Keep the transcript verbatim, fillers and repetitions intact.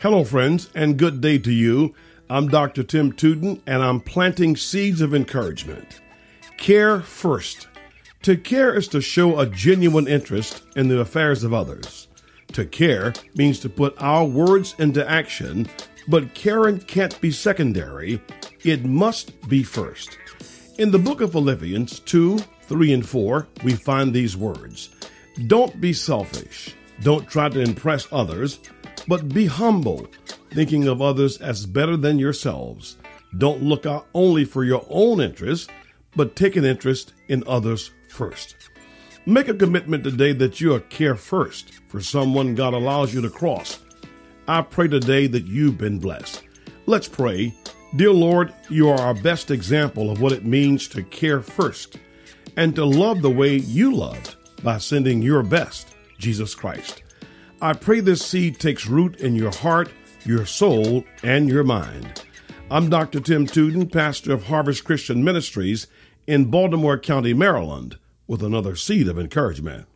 Hello, friends, and good day to you. I'm Doctor Tim Tootin, and I'm planting seeds of encouragement. Care first. To care is to show a genuine interest in the affairs of others. To care means to put our words into action, but caring can't be secondary. It must be first. In the book of Philippians two, three, and four, we find these words. Don't be selfish. Don't try to impress others, but be humble, thinking of others as better than yourselves. Don't look out only for your own interests, but take an interest in others first. Make a commitment today that you are care first for someone God allows you to cross. I pray today that you've been blessed. Let's pray. Dear Lord, you are our best example of what it means to care first and to love the way you loved by sending your best, Jesus Christ. I pray this seed takes root in your heart, your soul, and your mind. I'm Doctor Tim Tootin, pastor of Harvest Christian Ministries in Baltimore County, Maryland, with another seed of encouragement.